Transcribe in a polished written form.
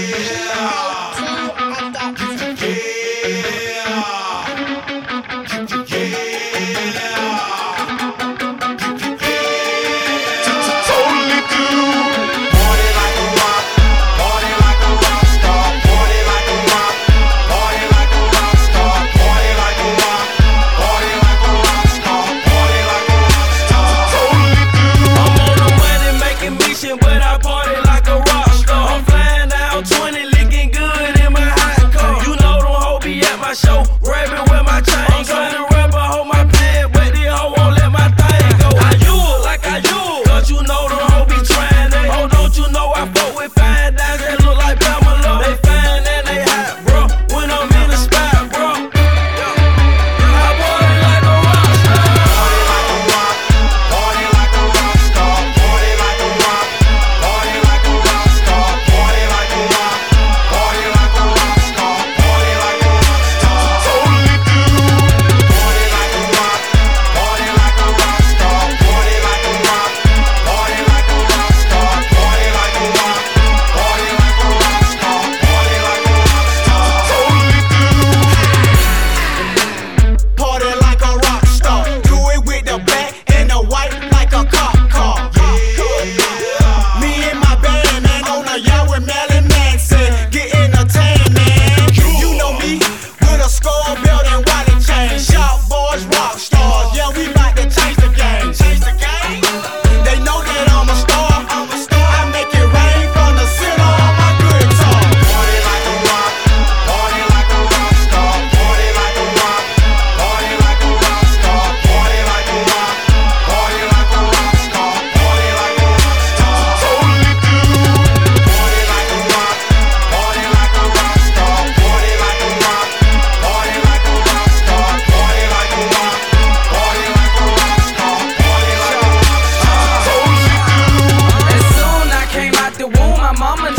But I party like a rock star. I'm flying out 20, looking good in my hot car. You know them hoes be at my show, grabbing with my chain. I'm trying to rap, I hold my pad, but these hoes won't let my thing go. I use like I use, cause you know them hoes be trying that. Oh, don't you know I fuck with fine dimes that look like Pamela? They fine and they hot, bro, when I'm in the spot, bro. I party like a rock star. Party like a rock, party like a rock star. Party like a rock. Party like a rock star, party like a rock, party like a rock star, party like a rock star. Totally do. Party like a rock, party like a rock star, party like a rock, party like a rock star, party like a rock, party like a rock star, party like a rock star. Totally do. Party like a rock star, do it with the black and the white like a cop car. Me and my band, man, on a yacht with Marilyn Manson, getting a tan, man. You know me, with a skull belt and wallet chain. Sharp boys, rock stars, yeah, we bout to change the game. Change the game? They know that I'm a star. I make it rain from the center of my guitar. Party like a rock, party like a rock star. Party like a rock, party like a rock star. Party like a rock, party like a rock star. Party like a rock star. Totally do. Party like a rock, party like a rock star. Party like a rock, party like a rock star. Party like a rock, party like a rock star. Party like a rock star. Totally do. As soon I came out the womb, my mama